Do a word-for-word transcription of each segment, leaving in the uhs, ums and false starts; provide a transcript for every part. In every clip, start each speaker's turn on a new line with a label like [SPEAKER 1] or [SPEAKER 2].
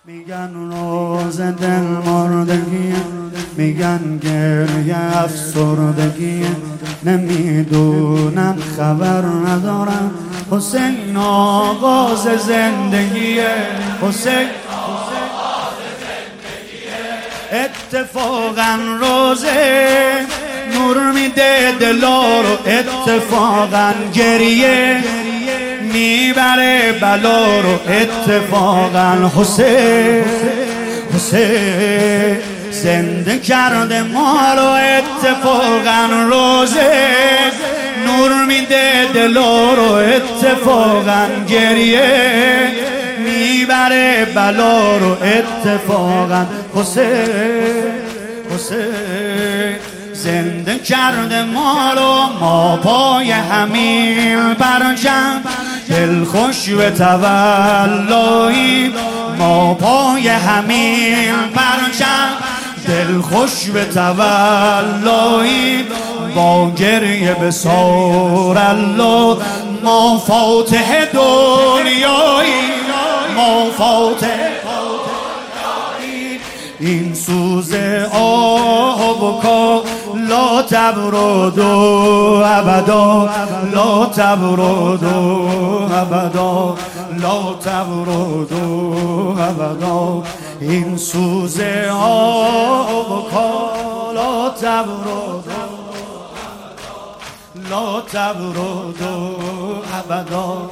[SPEAKER 1] میگن روز دل مردگی، میگن گریه افسردگی، نمیدونم خبر ندارم. حسین آغاز زندگیه، حسین آغاز زندگیه. اتفاقا روزه نور میده دلا رو، اتفاقا گریه میبره بلا رو، اتفاقا حسین حسین زنده کرده ما رو، اتفاقا روزه نور میده دلا رو، اتفاقا گریه میبره بلا رو، اتفاقا حسین حسین زنده کرده ما رو. ما پای همین پرچم دل خوش به تولایی، ما پای همین پرچم دل خوش به تولایی، با گریه به سار الله ما فاتح دنیایی، ما فاتح این سوز آه و کا لا تبرد ابدا، لا تبرد ابدا، لا تبرد ابدا. این سوز آه و کا لا تبرد لا تبرد ابدا.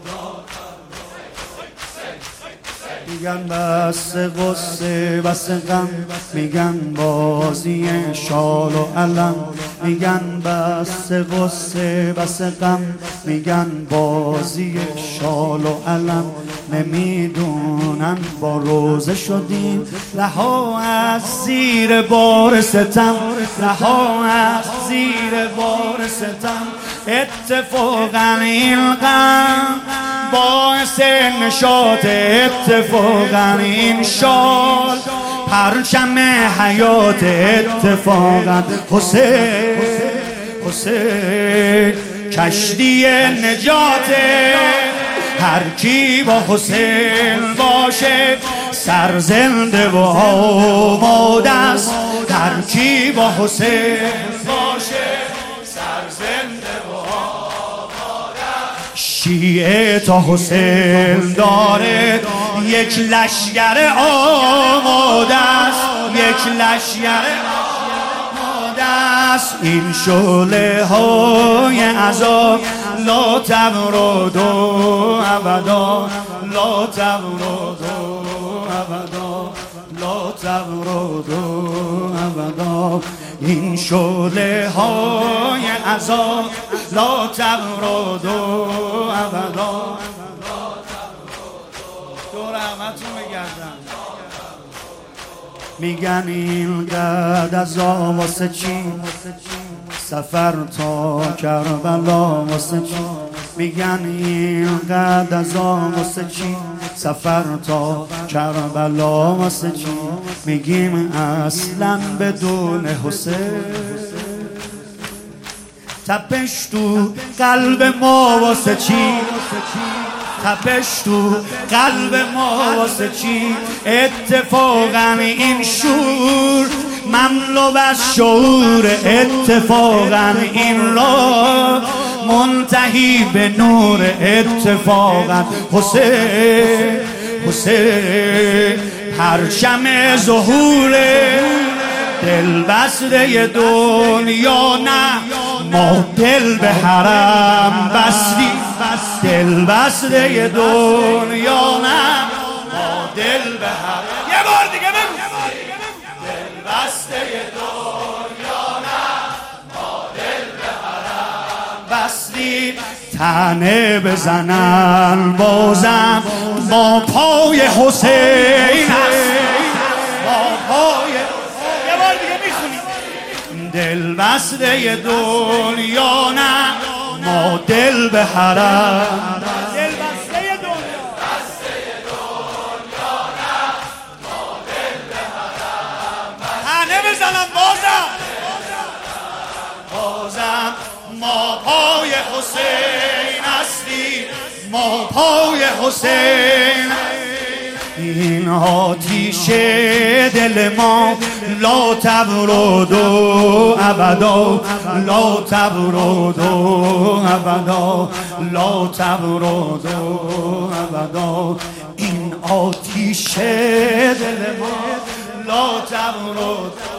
[SPEAKER 1] میگن بس غصه بس غم، میگن بازی شال و علم، میگن بس غصه بس غم، میگن بازی شال و علم. نمیدونن با روزه شدیم رها از زیر بار ستم، رها از زیر بار ستم. اتفاقا این غم باعث نشاط، اتفاقا این شال پرچم حیات، اتفاقا حسین حسین کشتی نجات. هر کی با حسین باشه سرزنده و آماده است، هر کی با حسین باشه سرزنده و آماده است. شیعه تا حسین داره یک لشگر آماده است، یک لشگر آماده است. این شعله های عذاب لا تبرد ابدا، لا تبرد ابدا، لا تبرد ابدا. این شعله های عذاب لا تبرد ابدا. دور همتون بگردم. میگن این قد از واسه چی، سفر تا کربلا واسه چی. میگن این قد از واسه چی، سفر تا کربلا واسه چی. میگیم اصلا بدون حسین تپش تو قلب ما واسه چی، تپش تو قلب ما واسه چی. اتفاقا این شور مملو از شعور، اتفاقا این را منتهی به نور، اتفاقا حسین حسین پرچم ظهوره. دل بسته دنیا نه، ما دل به حرم بستیم، دل بسته دنیا نه، ما دل به حرم. یه بار دیگه بگو. دل بسته دنیا نه، ما دل به حرم بستیم. تنه بزنن بازم با پای حسین است، با پای یه بار دیگه میخونیم. دل بسته دنیا نه، ما دل به حرم. دل بسته دنیا بسته دنیا نه، ما دل به حرم. تنه بزنن بازم بازم ما پای حسین هستیم، ما پای حسین. این آتیش دل ما لا تبرد ابدا، لا تبرد ابدا، لا تبرد ابدا. این آتیش دل ما لا تبرد